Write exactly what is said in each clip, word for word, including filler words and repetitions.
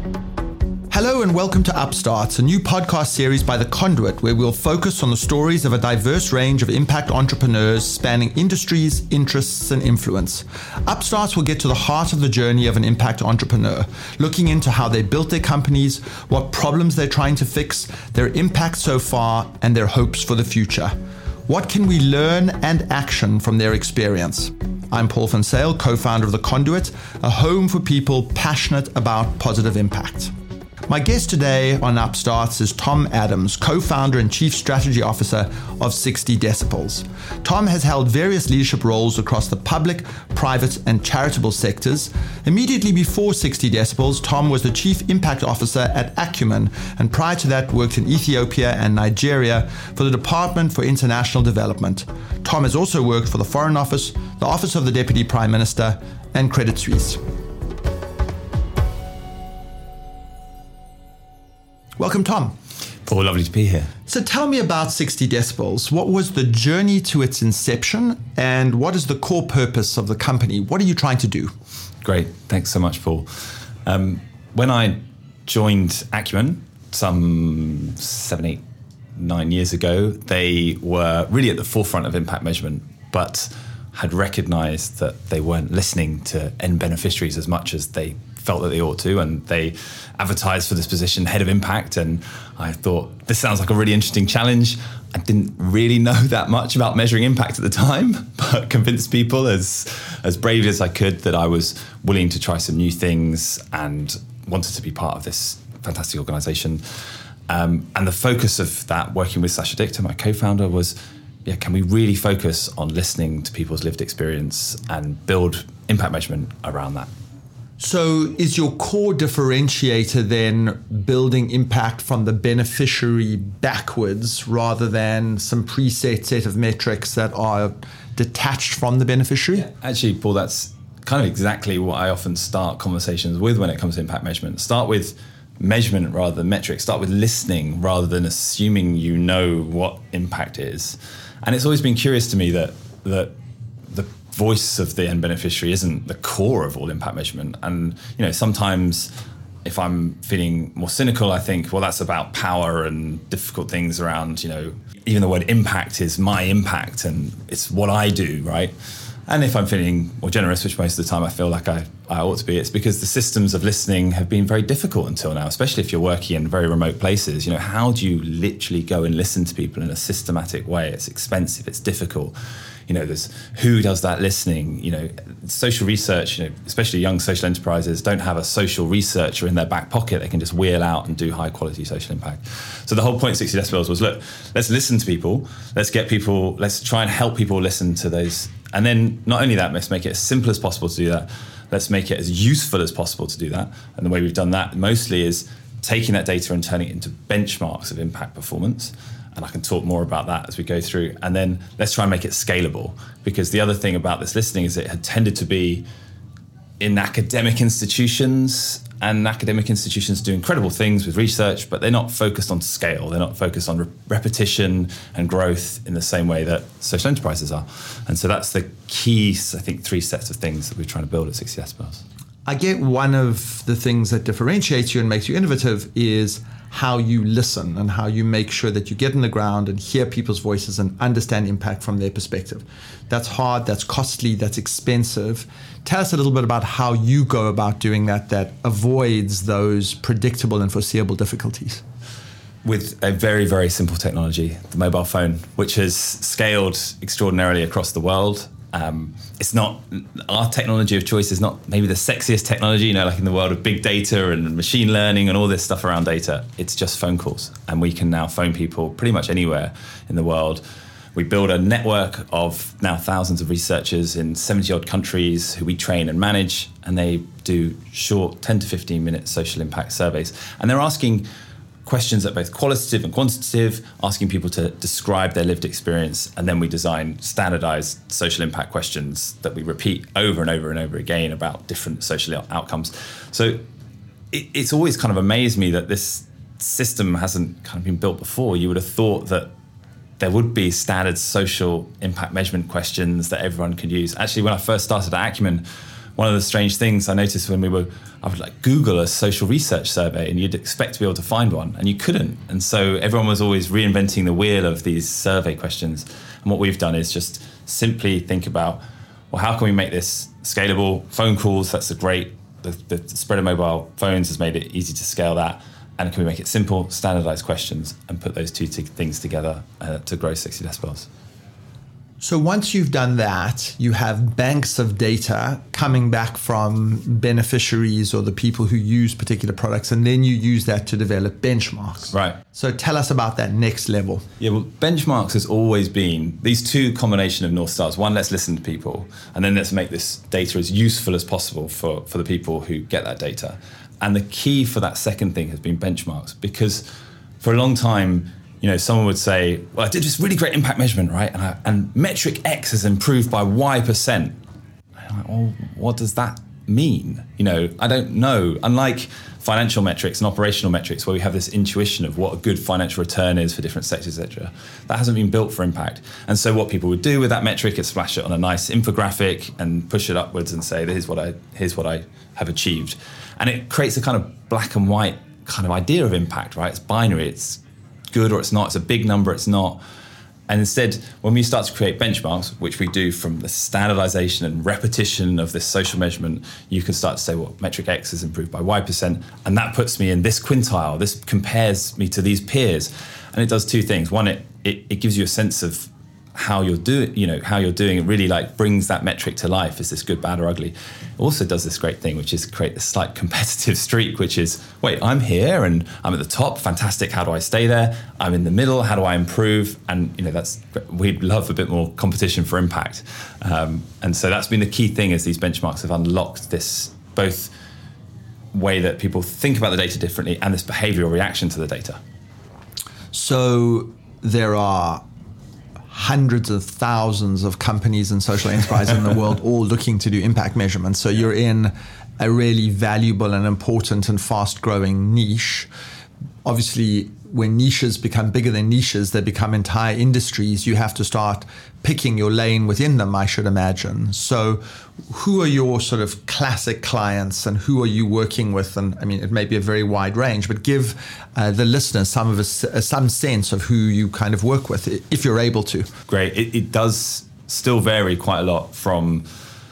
Hello and welcome to Upstarts, a new podcast series by The Conduit, where we'll focus on the stories of a diverse range of impact entrepreneurs spanning industries, interests, and influence. Upstarts will get to the heart of the journey of an impact entrepreneur, looking into how they built their companies, what problems they're trying to fix, their impact so far, and their hopes for the future. What can we learn and action from their experience? I'm Paul Van Sale, co-founder of The Conduit, a home for people passionate about positive impact. My guest today on Upstarts is Tom Adams, co-founder and chief strategy officer of sixty decibels. Tom has held various leadership roles across the public, private, and charitable sectors. Immediately before sixty decibels, Tom was the chief impact officer at Acumen, and prior to that worked in Ethiopia and Nigeria for the Department for International Development. Tom has also worked for the Foreign Office, the Office of the Deputy Prime Minister, and Credit Suisse. Welcome, Tom. Paul, lovely to be here. So tell me about sixty decibels. What was the journey to its inception, and what is the core purpose of the company? What are you trying to do? Great. Thanks so much, Paul. Um, when I joined Acumen some seven, eight, nine years ago, they were really at the forefront of impact measurement, but had recognized that they weren't listening to end beneficiaries as much as they felt that they ought to, and they advertised for this position, head of impact, and I thought, this sounds like a really interesting challenge. I didn't really know that much about measuring impact at the time, but convinced people as as bravely as I could that I was willing to try some new things and wanted to be part of this fantastic organization. Um, and the focus of that, working with Sasha Dichter, my co-founder, was, yeah, can we really focus on listening to people's lived experience and build impact measurement around that? So is your core differentiator then building impact from the beneficiary backwards rather than some preset set of metrics that are detached from the beneficiary? Yeah, actually, Paul, that's kind of exactly what I often start conversations with when it comes to impact measurement. Start with measurement rather than metrics. Start with listening rather than assuming you know what impact is. And it's always been curious to me that that the voice of the end beneficiary isn't the core of all impact measurement. And, you know, sometimes if I'm feeling more cynical, I think, well, that's about power and difficult things around, you know, even the word impact is my impact and it's what I do, right? And if I'm feeling more generous, which most of the time I feel like I, I ought to be, it's because the systems of listening have been very difficult until now, especially if you're working in very remote places. You know, how do you literally go and listen to people in a systematic way? It's expensive, it's difficult. You know, there's who does that listening? You know, social research, you know, especially young social enterprises don't have a social researcher in their back pocket. They can just wheel out and do high quality social impact. So the whole point of sixty decibels was, look, let's listen to people. Let's get people, let's try and help people listen to those. And then not only that, let's make it as simple as possible to do that. Let's make it as useful as possible to do that. And the way we've done that mostly is taking that data and turning it into benchmarks of impact performance. And I can talk more about that as we go through. And then let's try and make it scalable. Because the other thing about this listening is it had tended to be in academic institutions, and academic institutions do incredible things with research, but they're not focused on scale. They're not focused on re- repetition and growth in the same way that social enterprises are. And so that's the key, I think, three sets of things that we're trying to build at sixty decibels. I get one of the things that differentiates you and makes you innovative is how you listen and how you make sure that you get in the ground and hear people's voices and understand impact from their perspective. That's hard, that's costly, that's expensive. Tell us a little bit about how you go about doing that that avoids those predictable and foreseeable difficulties. With a very, very simple technology, the mobile phone, which has scaled extraordinarily across the world. Um, it's not, our technology of choice is not maybe the sexiest technology, you know, like in the world of big data and machine learning and all this stuff around data. It's just phone calls. And we can now phone people pretty much anywhere in the world. We build a network of now thousands of researchers in seventy odd countries who we train and manage, and they do short ten to fifteen minute social impact surveys. And they're asking questions that are both qualitative and quantitative, asking people to describe their lived experience, and then we design standardized social impact questions that we repeat over and over and over again about different social outcomes. So it, it's always kind of amazed me that this system hasn't kind of been built before. You would have thought that there would be standard social impact measurement questions that everyone could use. Actually, when I first started at Acumen, one of the strange things I noticed when we were, I would like Google a social research survey and you'd expect to be able to find one and you couldn't. And so everyone was always reinventing the wheel of these survey questions. And what we've done is just simply think about, well, how can we make this scalable? Phone calls, that's a great, the, the spread of mobile phones has made it easy to scale that. And can we make it simple, standardized questions and put those two t- things together uh, to grow sixty decibels? So once you've done that, you have banks of data coming back from beneficiaries or the people who use particular products, and then you use that to develop benchmarks. Right. So tell us about that next level. Yeah, well, benchmarks has always been these two combination of North Stars. One, let's listen to people, and then let's make this data as useful as possible for, for the people who get that data. And the key for that second thing has been benchmarks, because for a long time, you know, someone would say, well, I did this really great impact measurement, right? And, I, and metric X has improved by Y percent. And I'm like, well, what does that mean? You know, I don't know. Unlike financial metrics and operational metrics, where we have this intuition of what a good financial return is for different sectors, et cetera, that hasn't been built for impact. And so what people would do with that metric is splash it on a nice infographic and push it upwards and say, here's what I, here's what I have achieved. And it creates a kind of black and white kind of idea of impact, right? It's binary. It's good or it's not. It's a big number, it's not. And instead, when we start to create benchmarks, which we do from the standardization and repetition of this social measurement, you can start to say, well, metric X has improved by Y percent, and that puts me in this quintile. This compares me to these peers. And it does two things. One, it it, it gives you a sense of how you're doing, you know, how you're doing. It really like brings that metric to life. Is this good, bad, or ugly? It also does this great thing, which is create this slight competitive streak, which is, wait, I'm here and I'm at the top. Fantastic. How do I stay there? I'm in the middle. How do I improve? And, you know, that's, we'd love a bit more competition for impact. Um, and so that's been the key thing, is these benchmarks have unlocked this both way that people think about the data differently and this behavioral reaction to the data. So there are hundreds of thousands of companies and social enterprises in the world all looking to do impact measurements. So you're in a really valuable and important and fast-growing niche. Obviously, when niches become bigger than niches, they become entire industries. You have to start picking your lane within them, I should imagine. So who are your sort of classic clients and who are you working with? And I mean, it may be a very wide range, but give uh, the listeners some of us uh, some sense of who you kind of work with, if you're able to. Great. It, it does still vary quite a lot from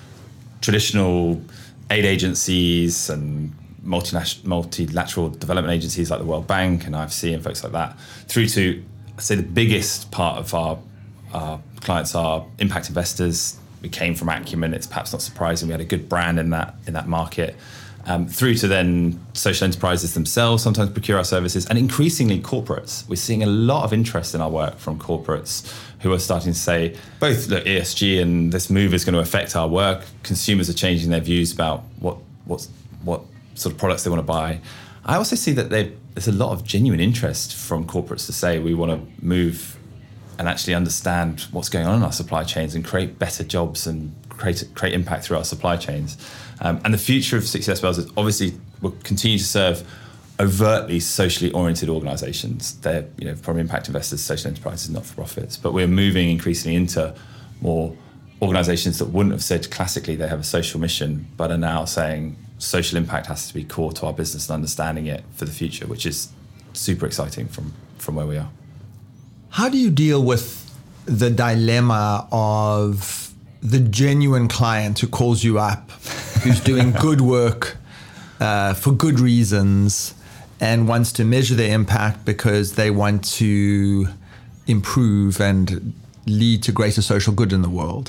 traditional aid agencies and multinational, multilateral development agencies like the World Bank and I F C and folks like that, through to, I'd say, the biggest part of our, our clients are impact investors. We came from Acumen. It's perhaps not surprising. We had a good brand in that in that market. Um, through to then social enterprises themselves sometimes procure our services, and increasingly corporates. We're seeing a lot of interest in our work from corporates who are starting to say, both look, E S G and this move is going to affect our work. Consumers are changing their views about what what's, what sort of products they want to buy. I also see that there's a lot of genuine interest from corporates to say we want to move and actually understand what's going on in our supply chains and create better jobs and create create impact through our supply chains. Um, and the future of sixty decibels is obviously will continue to serve overtly socially oriented organisations. They're, you know, from impact investors, social enterprises, not-for-profits. But we're moving increasingly into more organisations that wouldn't have said classically they have a social mission, but are now saying social impact has to be core to our business and understanding it for the future, which is super exciting from, from where we are. How do you deal with the dilemma of the genuine client who calls you up, who's doing good work uh, for good reasons and wants to measure their impact because they want to improve and lead to greater social good in the world,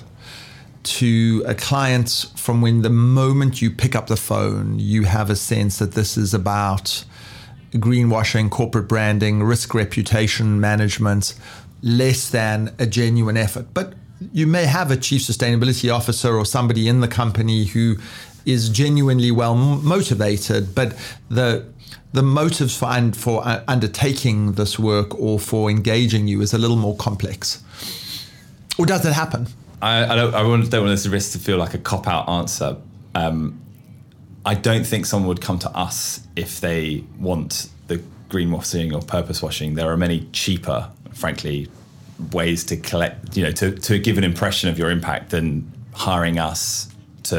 to a client from when the moment you pick up the phone, you have a sense that this is about greenwashing, corporate branding, risk reputation management, less than a genuine effort. But you may have a chief sustainability officer or somebody in the company who is genuinely well motivated, but the the motives for, un, for undertaking this work or for engaging you is a little more complex. Or does it happen? I, I don't, I don't want this risk to feel like a cop-out answer. Um, I don't think someone would come to us if they want the greenwashing or purpose washing. There are many cheaper, frankly, ways to collect, you know, to, to give an impression of your impact than hiring us to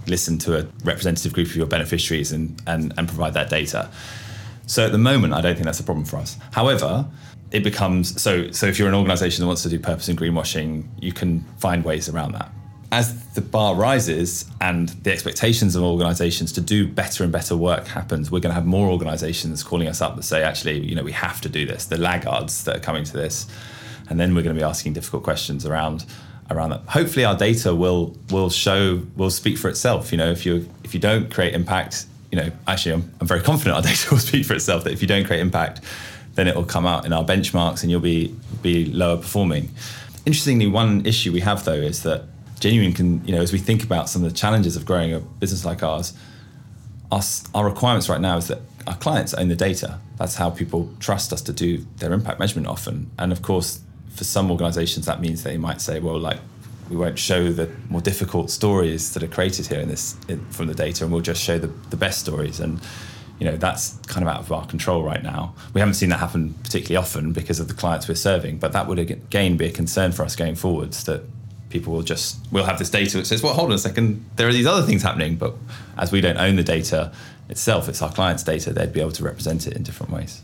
listen to a representative group of your beneficiaries and, and, and provide that data. So at the moment, I don't think that's a problem for us. However, it becomes, so so if you're an organisation that wants to do purpose and greenwashing, you can find ways around that. As the bar rises and the expectations of organisations to do better and better work happens, we're going to have more organisations calling us up that say, actually, you know, we have to do this, the laggards that are coming to this. And then we're going to be asking difficult questions around around that. Hopefully our data will will show, will speak for itself. You know, if you if you don't create impact, you know, actually I'm, I'm very confident our data will speak for itself, that if you don't create impact, then it will come out in our benchmarks and you'll be be lower performing. Interestingly, one issue we have though is that Genuine can, you know, as we think about some of the challenges of growing a business like ours, our, our requirements right now is that our clients own the data. That's how people trust us to do their impact measurement often. And of course, for some organizations, that means they might say, well, like, we won't show the more difficult stories that are created here in this in, from the data, and we'll just show the, the best stories. And, you know, that's kind of out of our control right now. We haven't seen that happen particularly often because of the clients we're serving, but that would again be a concern for us going forwards, that people will just, we'll have this data that says, well, hold on a second, there are these other things happening, but as we don't own the data itself, it's our clients' data, they'd be able to represent it in different ways.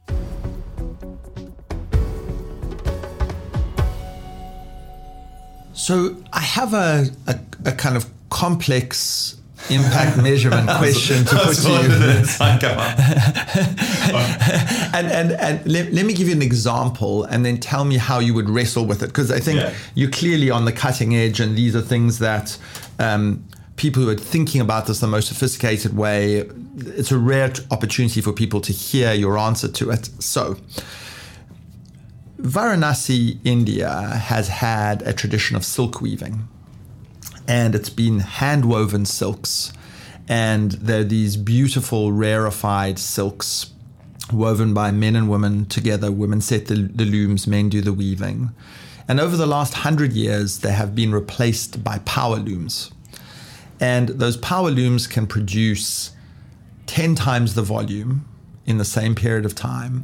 So I have a, a, a kind of complex impact measurement question to put to you. and and, and let, let me give you an example and then tell me how you would wrestle with it. Because I think yeah. you're clearly on the cutting edge, and these are things that um, people who are thinking about this the most sophisticated way, it's a rare opportunity for people to hear your answer to it. So Varanasi, India, has had a tradition of silk weaving, and it's been hand-woven silks, and they're these beautiful, rarefied silks woven by men and women together. Women set the, the looms, men do the weaving. And over the last hundred years, they have been replaced by power looms. And those power looms can produce ten times the volume in the same period of time.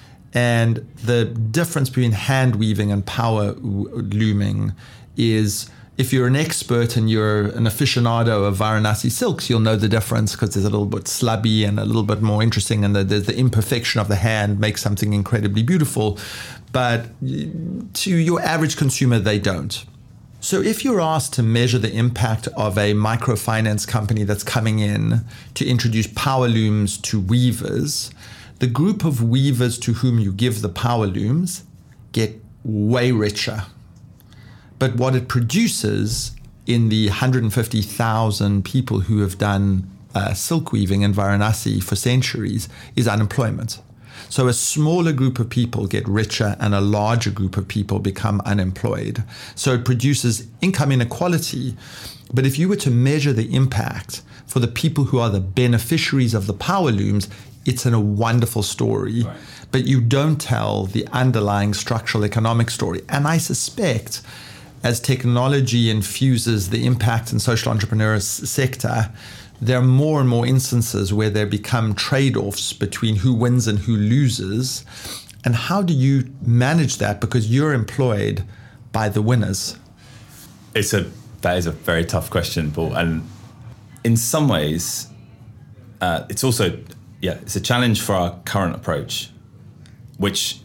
And the difference between hand weaving and power looming is, if you're an expert and you're an aficionado of Varanasi silks, you'll know the difference because there's a little bit slubby and a little bit more interesting, and the, the, the imperfection of the hand makes something incredibly beautiful. But to your average consumer, they don't. So if you're asked to measure the impact of a microfinance company that's coming in to introduce power looms to weavers, the group of weavers to whom you give the power looms get way richer. But what it produces in the one hundred fifty thousand people who have done uh, silk weaving in Varanasi for centuries is unemployment. So a smaller group of people get richer and a larger group of people become unemployed. So it produces income inequality. But if you were to measure the impact for the people who are the beneficiaries of the power looms, it's in a wonderful story. Right. But you don't tell the underlying structural economic story. And I suspect, as technology infuses the impact and social entrepreneurs sector, there are more and more instances where there become trade-offs between who wins and who loses. And how do you manage that? Because you're employed by the winners. It's a that is a very tough question, Paul. And in some ways, uh, it's also yeah, it's a challenge for our current approach, which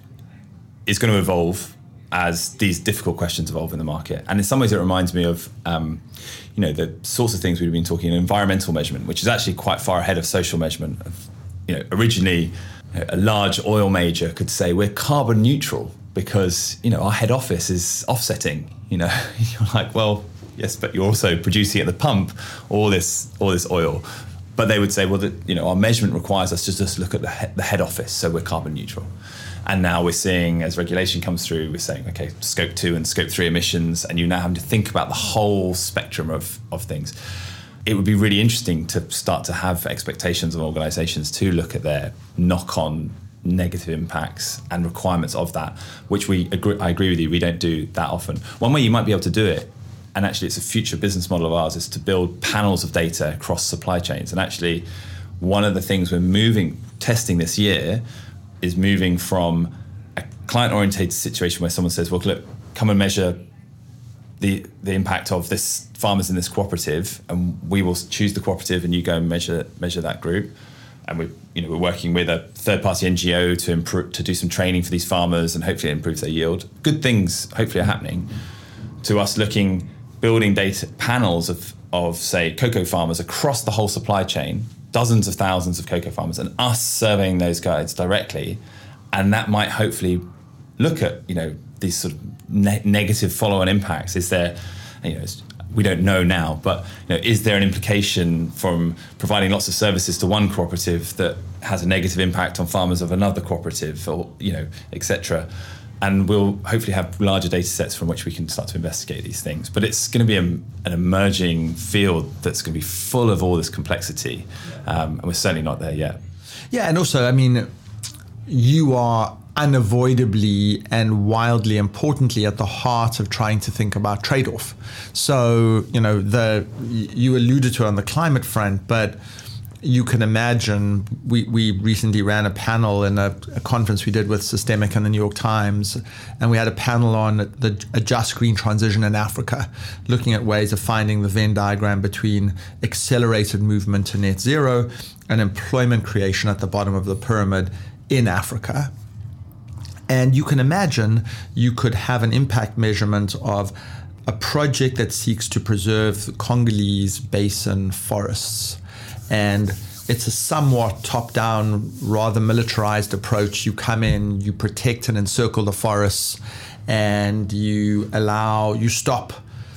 is going to evolve as these difficult questions evolve in the market. And in some ways it reminds me of, um, you know, the sorts of things we've been talking in environmental measurement, which is actually quite far ahead of social measurement. Of, you know, originally a large oil major could say we're carbon neutral because, you know, our head office is offsetting, you know, you're like, well, yes, but you're also producing at the pump all this, all this oil. But they would say, well, the, you know, our measurement requires us to just look at the, he- the head office, so we're carbon neutral. And now we're seeing, as regulation comes through, we're saying, okay, scope two and scope three emissions, and you now have to think about the whole spectrum of, of things. It would be really interesting to start to have expectations of organizations to look at their knock-on negative impacts and requirements of that, which we agree, I agree with you, we don't do that often. One way you might be able to do it, and actually it's a future business model of ours, is to build panels of data across supply chains. And actually, one of the things we're moving, testing this year, is moving from a client-orientated situation where someone says, well, look, come and measure the the impact of this farmers in this cooperative, and we will choose the cooperative, and you go and measure measure that group. And we, you know, we're working with a third-party N G O to improve, to do some training for these farmers, and hopefully it improves their yield. Good things hopefully are happening. To us looking, building data panels of of say cocoa farmers across the whole supply chain, dozens of thousands of cocoa farmers, and us surveying those guys directly, and that might hopefully look at, you know, these sort of ne- negative follow-on impacts. Is there, you know, we don't know now, but, you know, is there an implication from providing lots of services to one cooperative that has a negative impact on farmers of another cooperative, or, you know, et cetera? And we'll hopefully have larger data sets from which we can start to investigate these things. But it's going to be a, an emerging field that's going to be full of all this complexity, um, and we're certainly not there yet. Yeah, and also, I mean, you are unavoidably and wildly importantly at the heart of trying to think about trade-off. So, you know, the you alluded to on the climate front, but you can imagine, we, we recently ran a panel in a, a conference we did with Systemic and the New York Times, and we had a panel on the a just green transition in Africa, looking at ways of finding the Venn diagram between accelerated movement to net zero and employment creation at the bottom of the pyramid in Africa. And you can imagine you could have an impact measurement of a project that seeks to preserve the Congolese basin forests. And it's a somewhat top-down, rather militarized approach. You come in, you protect and encircle the forests, and you allow, you stop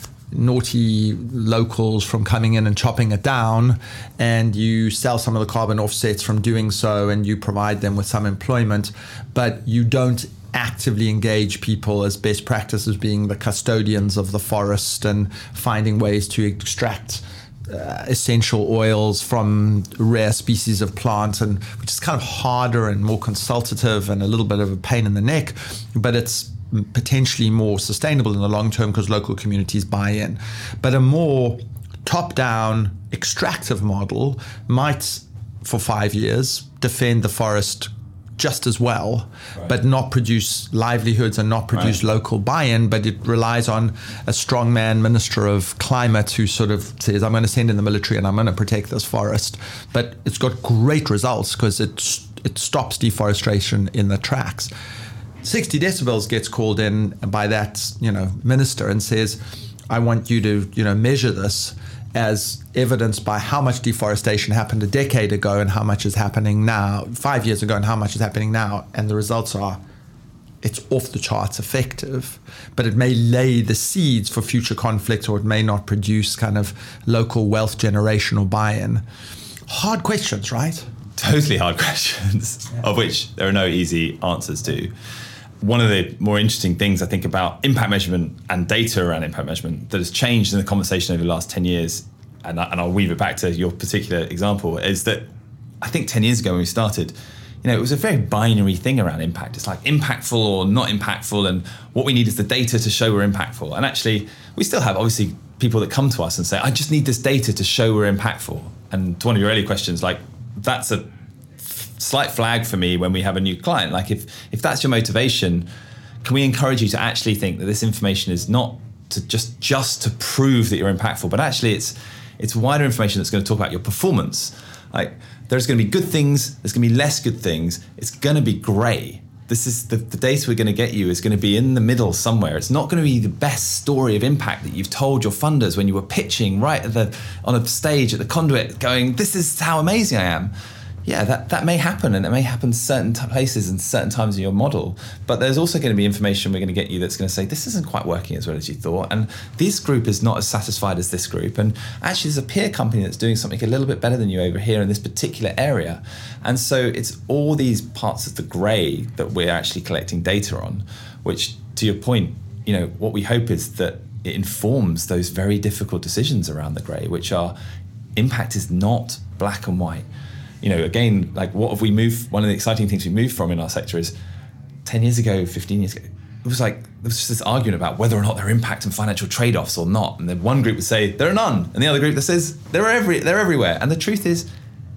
naughty locals from coming in and chopping it down, and you sell some of the carbon offsets from doing so, and you provide them with some employment, but you don't actively engage people as best practice as being the custodians of the forest and finding ways to extract uh, essential oils from rare species of plants, and which is kind of harder and more consultative and a little bit of a pain in the neck, but it's potentially more sustainable in the long term because local communities buy in. But a more top-down extractive model might, for five years, defend the forest just as well, right, but not produce livelihoods and not produce right. local buy-in, but it relies on a strongman minister of climate who sort of says, I'm going to send in the military and I'm going to protect this forest. But it's got great results because it, it stops deforestation in the tracks. sixty decibels gets called in by that, you know, minister and says, I want you to, you know, measure this as evidenced by how much deforestation happened a decade ago and how much is happening now, five years ago and how much is happening now. And the results are, it's off the charts effective, but it may lay the seeds for future conflict, or it may not produce kind of local wealth generation or buy-in. Hard questions, right? Totally hard questions, yeah. Of which there are no easy answers to. One of the more interesting things I think about impact measurement and data around impact measurement that has changed in the conversation over the last ten years, and, I, and I'll weave it back to your particular example, is that I think ten years ago when we started, you know, it was a very binary thing around impact. It's like impactful or not impactful, and what we need is the data to show we're impactful. And actually, we still have obviously people that come to us and say, I just need this data to show we're impactful. And to one of your earlier questions, like, that's a slight flag for me when we have a new client. Like, if if that's your motivation, can we encourage you to actually think that this information is not to just just to prove that you're impactful, but actually it's it's wider information that's going to talk about your performance. Like, there's going to be good things, there's going to be less good things, it's going to be grey. This is the, the data we're going to get you is going to be in the middle somewhere. It's not going to be the best story of impact that you've told your funders when you were pitching right at the on a stage at the Conduit going, this is how amazing I am. Yeah, that, that may happen, and it may happen certain t- places and certain times in your model. But there's also going to be information we're going to get you that's going to say, this isn't quite working as well as you thought, and this group is not as satisfied as this group. And actually, there's a peer company that's doing something a little bit better than you over here in this particular area. And so it's all these parts of the grey that we're actually collecting data on, which, to your point, you know, what we hope is that it informs those very difficult decisions around the grey, which are, impact is not black and white. You know, again, like, what have we moved? One of the exciting things we moved from in our sector is ten years ago, fifteen years ago, it was like, there was just this argument about whether or not there are impact and financial trade-offs or not. And then one group would say, there are none. And the other group that says, they're every, they're everywhere. And the truth is,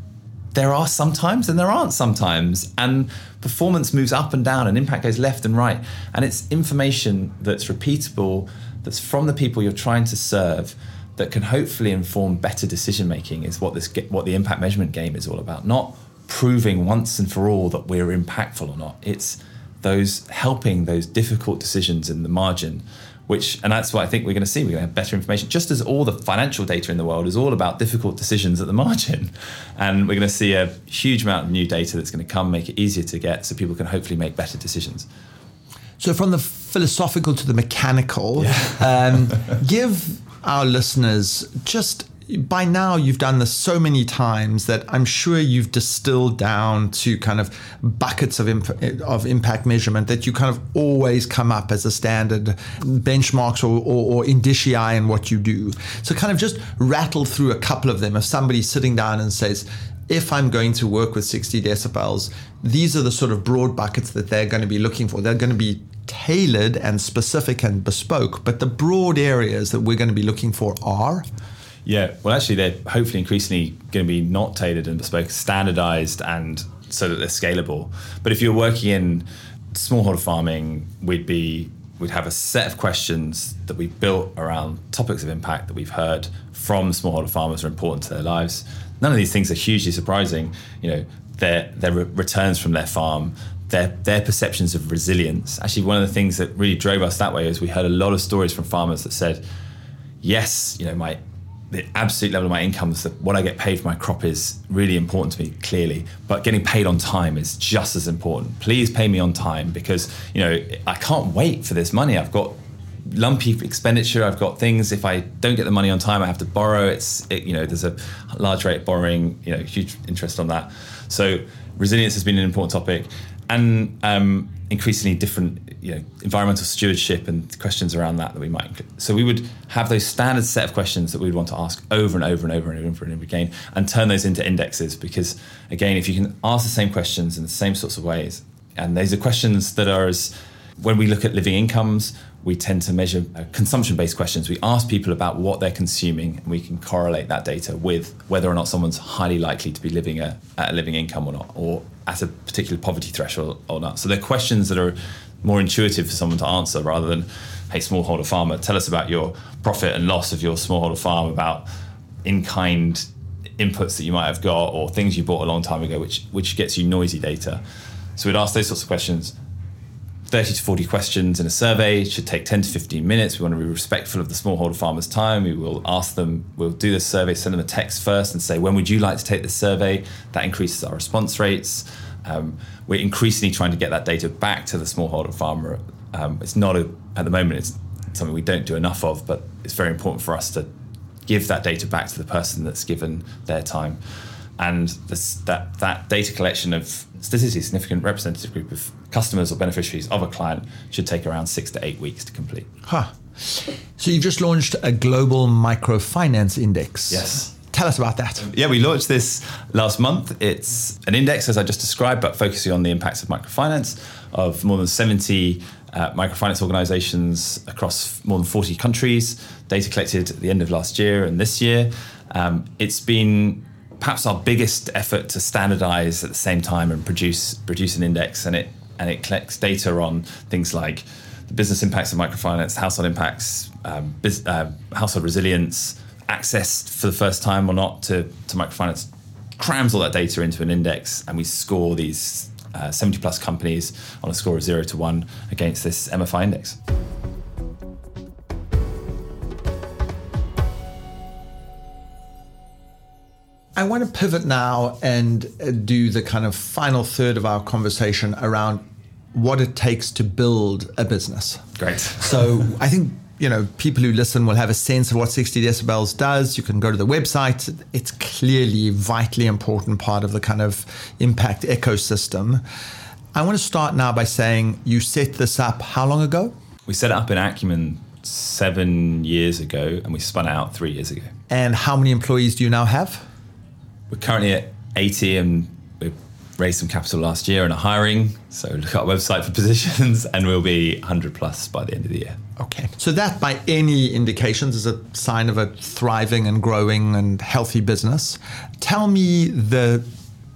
there are sometimes and there aren't sometimes. And performance moves up and down and impact goes left and right. And it's information that's repeatable, that's from the people you're trying to serve, that can hopefully inform better decision making, is what this what the impact measurement game is all about. Not proving once and for all that we're impactful or not. It's those helping those difficult decisions in the margin, which, and that's what I think we're going to see. We're going to have better information, just as all the financial data in the world is all about difficult decisions at the margin. And we're going to see a huge amount of new data that's going to come, make it easier to get, so people can hopefully make better decisions. So from the philosophical to the mechanical, yeah. um, give our listeners just, by now you've done this so many times that I'm sure you've distilled down to kind of buckets of imp- of impact measurement that you kind of always come up as a standard benchmarks or, or, or indicia in what you do. So kind of just rattle through a couple of them. If somebody's sitting down and says, if I'm going to work with sixty decibels, these are the sort of broad buckets that they're going to be looking for. They're going to be tailored and specific and bespoke, but the broad areas that we're going to be looking for are? Yeah, well, actually, they're hopefully increasingly going to be not tailored and bespoke, standardized, and so that they're scalable. But if you're working in smallholder farming, we'd be we'd have a set of questions that we've built around topics of impact that we've heard from smallholder farmers are important to their lives. None of these things are hugely surprising. You know, their their re- returns from their farm, their their perceptions of resilience. Actually, one of the things that really drove us that way is we heard a lot of stories from farmers that said, yes, you know, my the absolute level of my income is that what I get paid for my crop is really important to me, clearly, but getting paid on time is just as important. Please pay me on time, because, you know, I can't wait for this money. I've got lumpy expenditure. I've got things. If I don't get the money on time, I have to borrow. It's, it, you know, there's a large rate of borrowing, you know, huge interest on that. So resilience has been an important topic, and um, increasingly different, you know, environmental stewardship and questions around that that we might include. So we would have those standard set of questions that we'd want to ask over and over and over and over and over again, and turn those into indexes. Because again, if you can ask the same questions in the same sorts of ways, and these are questions that are, as when we look at living incomes, we tend to measure uh, consumption-based questions. We ask people about what they're consuming, and we can correlate that data with whether or not someone's highly likely to be living a, at a living income or not, or at a particular poverty threshold or not. So they're questions that are more intuitive for someone to answer, rather than, hey, smallholder farmer, tell us about your profit and loss of your smallholder farm, about in-kind inputs that you might have got, or things you bought a long time ago, which which gets you noisy data. So we'd ask those sorts of questions. thirty to forty questions in a survey. It should take ten to fifteen minutes. We want to be respectful of the smallholder farmer's time. We will ask them, we'll do this survey, send them a text first and say, when would you like to take this survey? That increases our response rates. Um, we're increasingly trying to get that data back to the smallholder farmer. Um, it's not, a, at the moment, it's something we don't do enough of, but it's very important for us to give that data back to the person that's given their time. And this, that, that data collection of statistically significant representative group of customers or beneficiaries of a client should take around six to eight weeks to complete. Huh. So you've just launched a global microfinance index. Yes. Tell us about that. Yeah, we launched this last month. It's an index, as I just described, but focusing on the impacts of microfinance, of more than seventy uh, microfinance organizations across more than forty countries, data collected at the end of last year and this year. Um, it's been perhaps our biggest effort to standardize at the same time and produce produce an index, and it and it collects data on things like the business impacts of microfinance, household impacts, um, biz, uh, household resilience, access for the first time or not to, to microfinance, crams all that data into an index, and we score these uh, seventy plus companies on a score of zero to one against this M F I index. I want to pivot now and do the kind of final third of our conversation around what it takes to build a business. Great. So I think, you know, people who listen will have a sense of what sixty decibels does. You can go to the website. It's clearly a vitally important part of the kind of impact ecosystem. I want to start now by saying you set this up how long ago? We set it up in Acumen seven years ago, and we spun it out three years ago. And how many employees do you now have? We're currently at eighty, and we raised some capital last year and are hiring. So look at our website for positions, and we'll be one hundred plus by the end of the year. Okay. So that, by any indications, is a sign of a thriving and growing and healthy business. Tell me the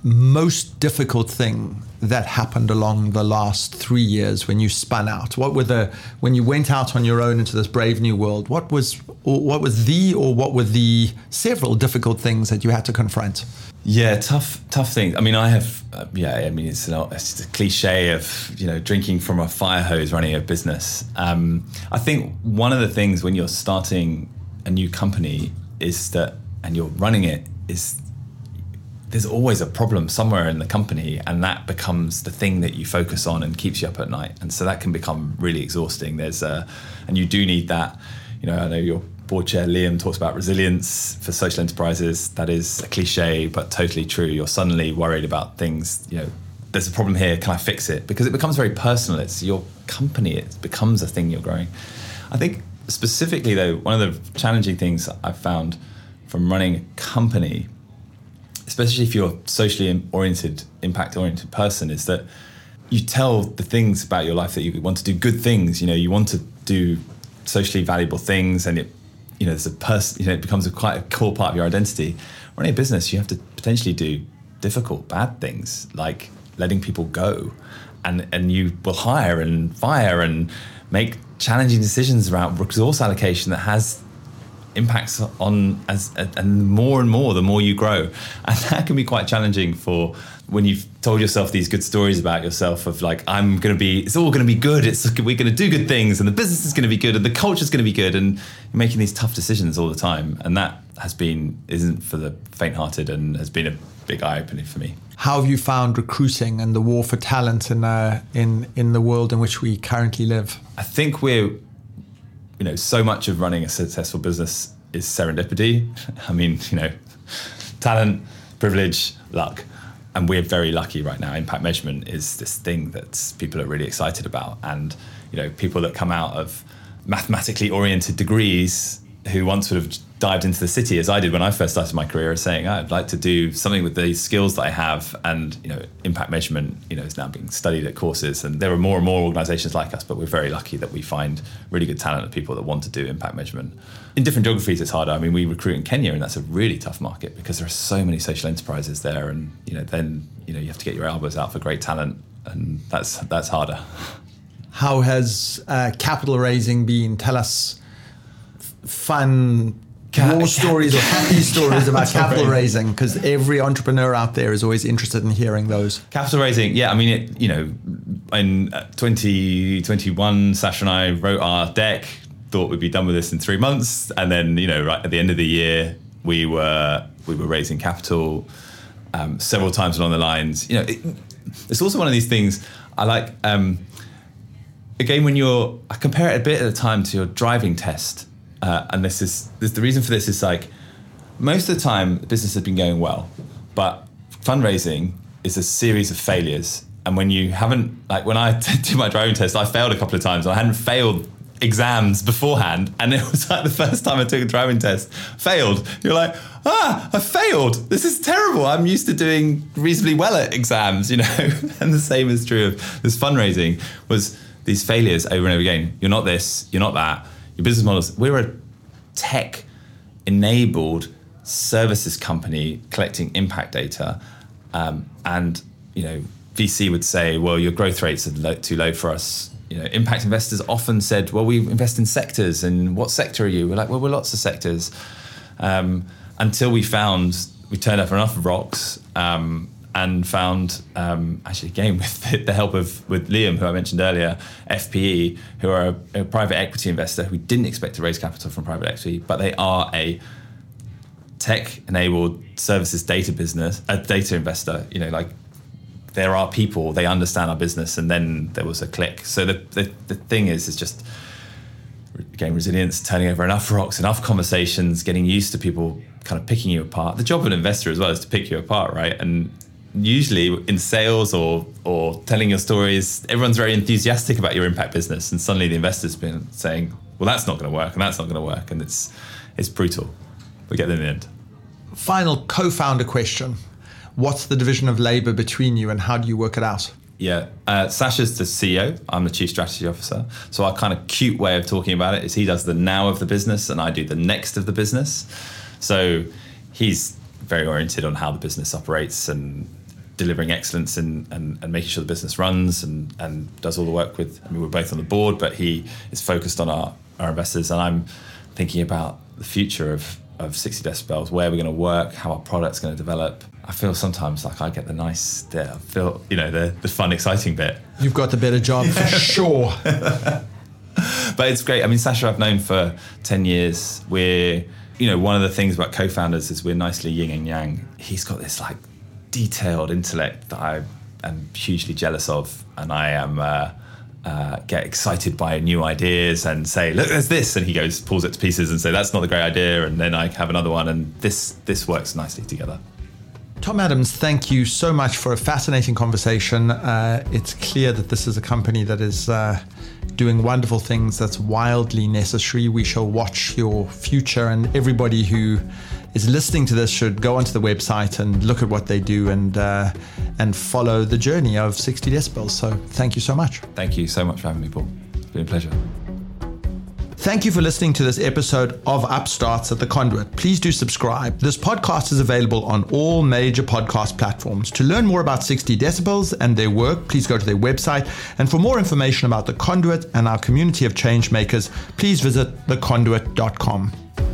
most difficult thing that happened along the last three years when you spun out? What were the, when you went out on your own into this brave new world, what was, or what was the, or what were the several difficult things that you had to confront? Yeah, tough, tough things. I mean, I have, uh, yeah, I mean, it's not, it's just a cliche of, you know, drinking from a fire hose running a business. Um, I think one of the things when you're starting a new company is that, and you're running it, is there's always a problem somewhere in the company, and that becomes the thing that you focus on and keeps you up at night. And so that can become really exhausting. There's a, and you do need that, you know, I know your board chair, Liam, talks about resilience for social enterprises. That is a cliche, but totally true. You're suddenly worried about things, you know, there's a problem here, can I fix it? Because it becomes very personal. It's your company, it becomes a thing you're growing. I think specifically though, one of the challenging things I've found from running a company, especially if you're socially oriented, impact oriented person, is that you tell the things about your life that you want to do good things. You know, you want to do socially valuable things, and it, you know, there's a person, you know, it becomes a quite a core part of your identity. Running a business, you have to potentially do difficult, bad things like letting people go, and and you will hire and fire and make challenging decisions around resource allocation that has impacts on as and more and more the more you grow, and that can be quite challenging for when you've told yourself these good stories about yourself of like, I'm going to be, it's all going to be good, it's we're going to do good things, and the business is going to be good, and the culture is going to be good, and you're making these tough decisions all the time, and that has been isn't for the faint-hearted, and has been a big eye-opener for me. How have you found recruiting and the war for talent in uh, in in the world in which we currently live? I think we're You know, so much of running a successful business is serendipity. I mean, you know, talent, privilege, luck. And we're very lucky right now. Impact measurement is this thing that people are really excited about. And, you know, people that come out of mathematically oriented degrees who once would have dived into the city, as I did when I first started my career, saying, oh, I'd like to do something with these skills that I have. And, you know, impact measurement, you know, is now being studied at courses. And there are more and more organizations like us, but we're very lucky that we find really good talent of people that want to do impact measurement. In different geographies, it's harder. I mean, we recruit in Kenya, and that's a really tough market because there are so many social enterprises there. And, you know, then, you know, you have to get your elbows out for great talent, and that's, that's harder. How has uh, capital raising been? Tell us fun war stories or happy stories about capital raising, because every entrepreneur out there is always interested in hearing those. Capital raising, yeah. I mean, it, you know, in twenty twenty-one, Sasha and I wrote our deck, thought we'd be done with this in three months, and then, you know, right at the end of the year, we were we were raising capital um, several times along the lines. You know, it, it's also one of these things I like. Um, again, when you're, I compare it a bit at a time to your driving test. Uh, and this is this, the reason for this is like, most of the time the business has been going well, but fundraising is a series of failures. And when you haven't, like when I did my driving test, I failed a couple of times. I hadn't failed exams beforehand, and it was like the first time I took a driving test, failed. You're like, ah, I failed. This is terrible. I'm used to doing reasonably well at exams, you know. And the same is true of this fundraising, was these failures over and over again. You're not this, you're not that. Your business models, we're a tech-enabled services company collecting impact data, um, and you know, V C would say, well, your growth rates are low, too low for us. You know, impact investors often said, well, we invest in sectors, and what sector are you? We're like, well, we're lots of sectors. Um, until we found, we turned up enough rocks, um, and found, um, actually again with the, the help of with Liam, who I mentioned earlier, F P E, who are a, a private equity investor who didn't expect to raise capital from private equity, but they are a tech-enabled services data business, a data investor. You know, like, there are people, they understand our business, and then there was a click. So the the, the thing is, is just, again, resilience, turning over enough rocks, enough conversations, getting used to people kind of picking you apart. The job of an investor as well is to pick you apart, right? And usually in sales or or telling your stories, everyone's very enthusiastic about your impact business, and suddenly the investor's been saying, well, that's not going to work, and that's not going to work, and it's it's brutal. We get there in the end. Final co-founder question. What's the division of labor between you, and how do you work it out? Yeah, uh, Sasha's the C E O, I'm the Chief Strategy Officer. So our kind of cute way of talking about it is he does the now of the business and I do the next of the business. So he's very oriented on how the business operates and delivering excellence and, and, and making sure the business runs and, and does all the work with, I mean, we're both on the board, but he is focused on our, our investors. And I'm thinking about the future of, of sixty decibels, where we're going to work, how our product's going to develop. I feel sometimes like I get the nice, the, I feel, you know, the, the fun, exciting bit. You've got the better job for sure. But it's great. I mean, Sasha I've known for ten years. We're, you know, one of the things about co-founders is we're nicely yin and yang. He's got this like detailed intellect that I am hugely jealous of. And I am, uh, uh, get excited by new ideas and say, look, there's this. And he goes, pulls it to pieces and say, that's not a great idea. And then I have another one. And this, this works nicely together. Tom Adams, thank you so much for a fascinating conversation. Uh, it's clear that this is a company that is uh, doing wonderful things, that's wildly necessary. We shall watch your future, and everybody who is listening to this should go onto the website and look at what they do and uh, and follow the journey of sixty decibels. So thank you so much. Thank you so much for having me, Paul. It's been a pleasure. Thank you for listening to this episode of Upstarts at The Conduit. Please do subscribe. This podcast is available on all major podcast platforms. To learn more about sixty decibels and their work, please go to their website. And for more information about The Conduit and our community of change makers, please visit the conduit dot com.